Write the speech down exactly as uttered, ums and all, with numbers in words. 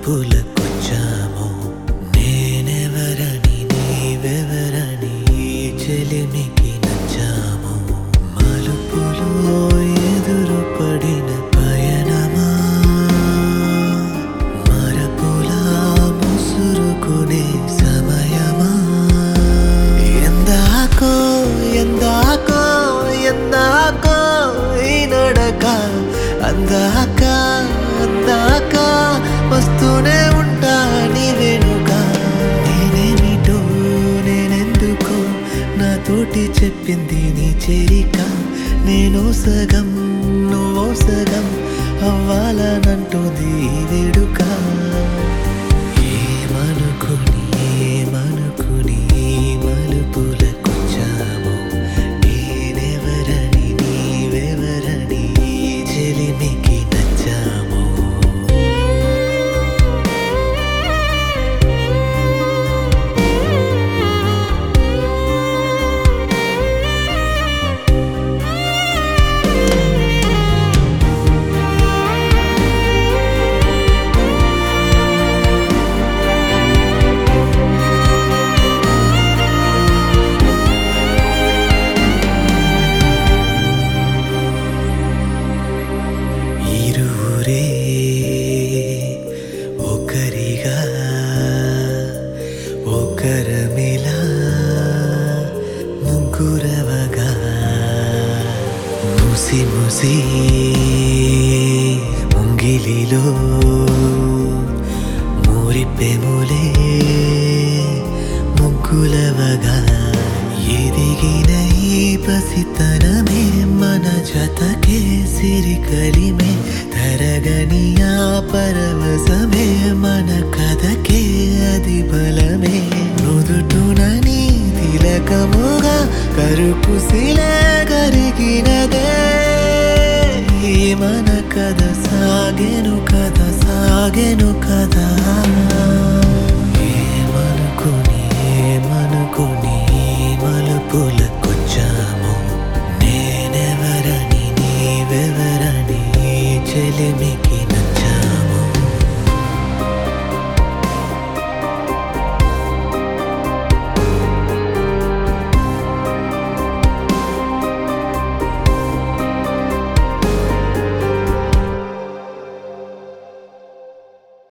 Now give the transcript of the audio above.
మలుపులకొచ్చాము నేనెవరని నీవెవరని చెలిమికి నచ్చాము మలుపులో ఎదురు పడిన పయనమా మరపులా ముసురుకునే సమయమా ఎందాకో ఎందాకో ఎందాకో ఈ నడక అందాక అందాక వస్తూనే ఉంటా నీ వెనుక నేనేమిటో నేనెందుకో నాతోటి చెప్పింది నీ చేరిక నేను సగం నువ్వో సగం అవ్వాలనంటుంది ఈ వేడుక ఏమనుకుని ఏమనుకుని మలుపులకొచ్చాము నేనెవరని నీవెవరని చెలిమికి నచ్చాము ఇరువురే ఒకరిగా ఒకరమిలా ముగ్గురవగా ముసి ముసి ముంగిలిలో మురిపెములే ముగ్గులవగా ఎదిగిన ఈ పసితనమే మన జతకే సిరికలిమే తరగని ఆ పరవశమే మన కథకే అది బలమే నుదుటునని తిలకముగా కరుకుసిలే కరిగినదే ఈ మన కథ సాగెను కథ సాగెను కదా ఏమనుకుని ఏమనుకుని మలుపులకొచ్చాము నేనెవరని నీవెవరని చెలిమికి